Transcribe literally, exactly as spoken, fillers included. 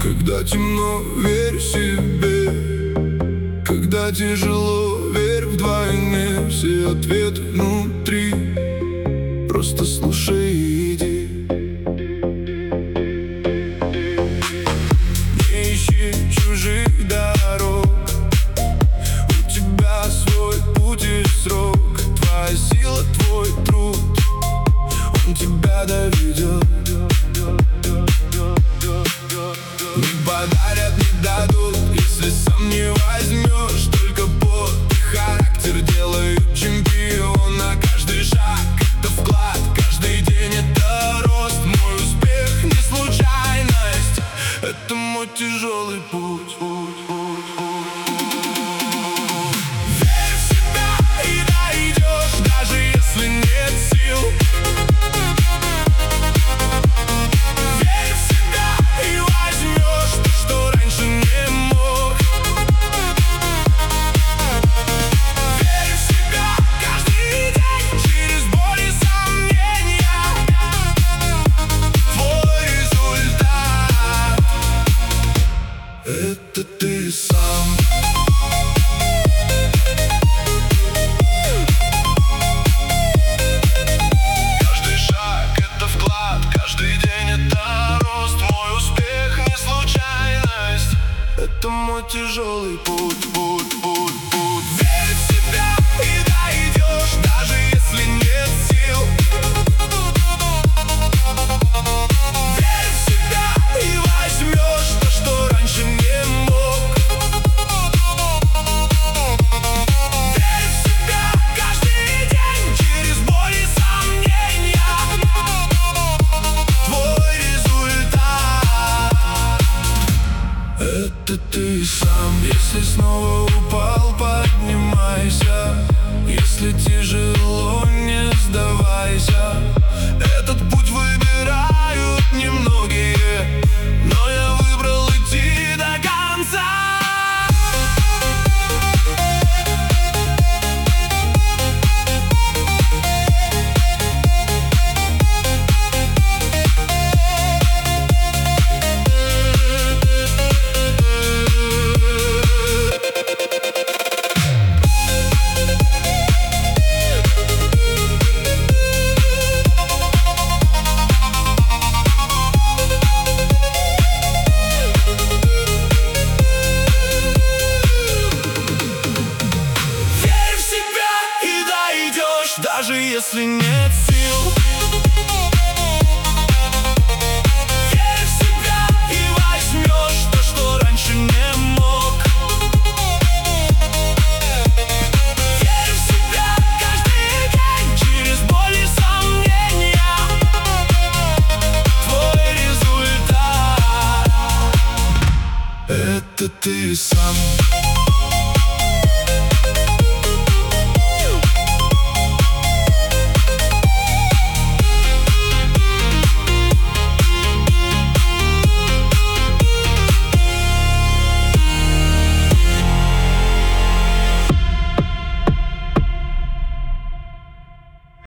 Когда темно, верь себе. Когда тяжело, верь вдвойне. Все ответы внутри. Просто слушай и иди. Не ищи чужих дорог. У тебя свой путь и срок. Твоя сила, твой труд, он тебя доведет. Не подарят, не дадут, если сам не возьмешь. Только пот и характер делают чемпиона. Каждый шаг — это вклад, каждый день — это рост. Мой успех не случайность, это мой тяжелый путь. Верь в себя и дойдешь, даже если нет сил. Верь в себя и возьмешь то, что раньше не мог. Верь в себя каждый день, через боль и сомнения. Твой результат — это ты сам. Каждый шаг — это вклад, каждый день — это рост. Мой успех не случайность, это мой тяжелый путь, путь, путь, путь. Верь в себя и дойдешь, даже если нет сил. Верь в себя и возьмешь то, что раньше не мог. Верь в себя каждый день, через боль и сомнения. Твой результат — это ты сам. Если снова упал, поднимайся. Если тяжело, не сдавайся. Этот путь выбирают немногие, но я выбрал идти до конца. Даже если нет сил. Верь в себя и возьмешь то, что раньше не мог. Верь в себя каждый день, через боль и сомнения. Твой результат — это ты сам.